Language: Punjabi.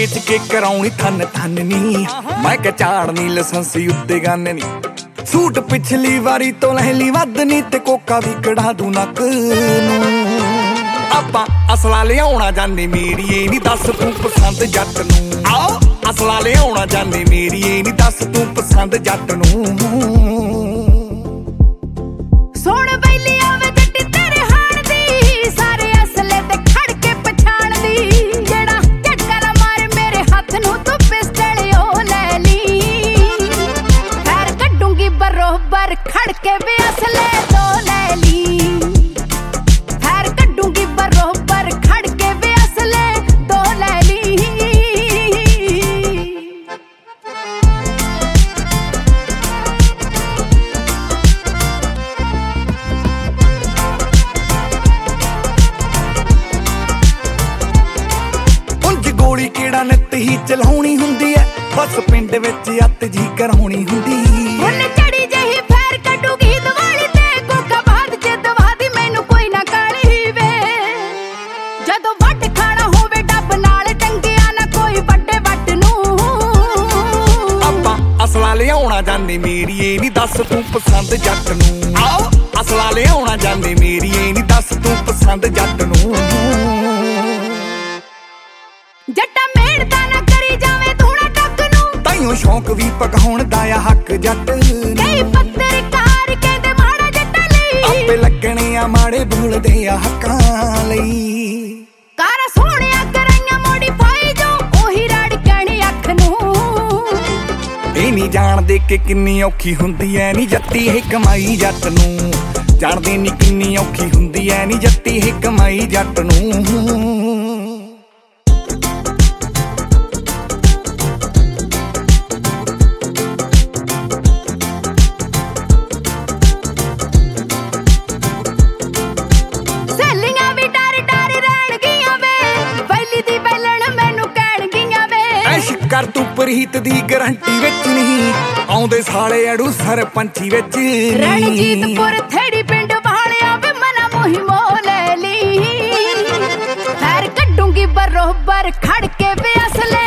ਵੇਚ ਕੇ ਕਰਾਉਣੀ ਥਨ ਥਨ ਨੀ। ਮੈਂ ਕਿਹਾ ਝਾੜਨੀ ਲਾਇਸੈਂਸੀ ਉੱਤੇ ਗੰਨ ਨੀ। ਸੂਟ ਪਿਛਲੀ ਵਾਰੀ ਤੋਂ ਲਹਿਲੀ ਵੱਧ ਨੀ ਤੇ ਕੋਕਾ ਵੀ ਕਢਾ ਦੂ ਨੱਕ ਨੂੰ। ਆਪਾਂ ਅਸਲਾ ਲਿਆਉਣਾ ਜਾਂਦੇ ਮੇਰੀਏ ਨੀ ਦੱਸ ਤੂੰ ਪਸੰਦ ਜੱਟ ਨੂੰ। ਆਓ ਅਸਲਾ ਲਿਆਉਣਾ ਜਾਂਦੇ ਮੇਰੀਏ ਨੀ ਦੱਸ ਤੂੰ ਪਸੰਦ ਜੱਟ ਨੂੰ। ਸੁਣ ਬੈਲੀ ਆਵੇ ਜੱਟੀ ਤੇਰੇ ਹਾਣ ਦੀ, ਸਾਰੇ ਅਸਲੇ ਤੇ ਖੜ ਕੇ ਪਛਾਣਦੀ। ਜਿਹੜਾ ਝਟਕਾ ਮਾਰੇ ਮੇਰੇ ਹੱਥ ਨੂੰ ਤੂੰ ਪਿਸਟਲ ਉਹ ਲੈ ਲਈ। ਫੈਰ ਕੱਢੂੰਗੀ ਬਰੋਬਰ ਖੜ ਕੇ ਵੀ ਅਸਲੇ ਤੋਂ ਲੈ ਲਈ। ਫੈਰ ਕੱਢੂੰਗੀ ਬਰੋਬਰ ਖੜ ਕੇ ਵੀ ਅਸਲੇ ਤੋਂ ਲੈ ਲਈ। ਗੋਲੀ ਕਿਹੜਾ ਨਿੱਤ ਹੀ ਚਲਾਉਣੀ ਹੁੰਦੀ ਐ, ਬਸ ਪਿੰਡ ਵਿੱਚ ਅੱਤ ਜੀ ਕਰਾਉਣੀ ਹੁੰਦੀ। ਹੁਣ ਚੜੀ ਜਿਹੀ ਫੈਰ ਕੱਢੂਗੀ ਦੀਵਾਲੀ ਤੇ, ਕੋਕਾ ਬਾਦ ਚ ਦਵਾਦੀ ਮੈਨੂੰ ਕੋਈ ਨਾ ਕਾਲੀ ਵੇ। ਜਦੋਂ ਵੱਟ ਖਾਣਾ ਹੋਵੇ ਡੱਬ ਨਾਲ ਟੰਗਿਆ ਨਾ ਕੋਈ ਵੱਡੇ ਵੱਟ ਨੂੰ। ਆਪਾਂ ਅਸਲਾ ਲਿਆਉਣਾ ਜਾਂਦੇ ਮੇਰੀਏ ਨੀ ਦੱਸ ਤੂੰ ਪਸੰਦ ਜੱਟ ਨੂੰ। ਆਓ ਅਸਲਾ ਲਿਆਉਣਾ ਜਾਂਦੇ ਮੇਰੀਏ ਨੀ ਦੱਸ ਤੂੰ ਪਸੰਦ ਜੱਟ ਨੂੰ। ਜੱਟਾ ਮਿਹਨਤਾਂ ਨਾ ਕਰੀ ਜਾਵੇ ਧੂਣਾ ਟੱਕ ਨੂੰ, ਤਾਈਓ ਸ਼ੌਂਕ ਵੀ ਪਕਾਉਣ ਦਾ ਆ ਹੱਕ ਜੱਟ। ਕਈ ਪੱਤਰਕਾਰ ਕਹਿੰਦੇ ਮਾੜਾ ਜੱਟਾਂ ਲਈ, ਆਪੇ ਲੱਗਣੇ ਆ ਮਾੜੇ ਬੋਲਦੇ ਆ ਹੱਕਾਂ ਲਈ। ਕਾਰਾਂ ਸੋਹਣਿਆ ਕਰਾਈਆਂ ਮੋਡੀਫਾਈ ਜੋ ਉਹੀ ਰੜ ਕਹਿਣੀ ਅੱਖ ਨੂੰ। ਇਹ ਨਹੀਂ ਜਾਣਦੇ ਕਿ ਕਿੰਨੀ ਔਖੀ ਹੁੰਦੀ ਐ ਨੀ ਜੱਟੀ ਇਹ ਕਮਾਈ ਜੱਟ ਨੂੰ। ਜਾਣਦੇ ਨੀ ਕਿੰਨੀ ਔਖੀ ਹੁੰਦੀ ਐ ਨੀ ਜੱਟੀ ਇਹ ਕਮਾਈ ਜੱਟ ਨੂੰ। ਕਰ ਤੂੰ ਪ੍ਰੀਤ ਦੀ ਗਰੰਟੀ ਵਿੱਚ ਨਹੀਂ, ਆਉਂਦੇ ਸਾਲੇ ਅੜੂ ਸਰਪੰਚੀ ਵਿੱਚ। ਰਣਜੀਤਪੁਰ ਥੇੜੀ ਪਿੰਡ ਵਾਲਿਆ ਵੇ ਮਨਾ ਮੋਹੀ ਮੋ ਲੈ ਲਈ। ਫੈਰ ਕੱਢੂੰਗੀ ਬਰੋਬਰ ਖੜ ਕੇ ਵੇ ਅਸਲੇ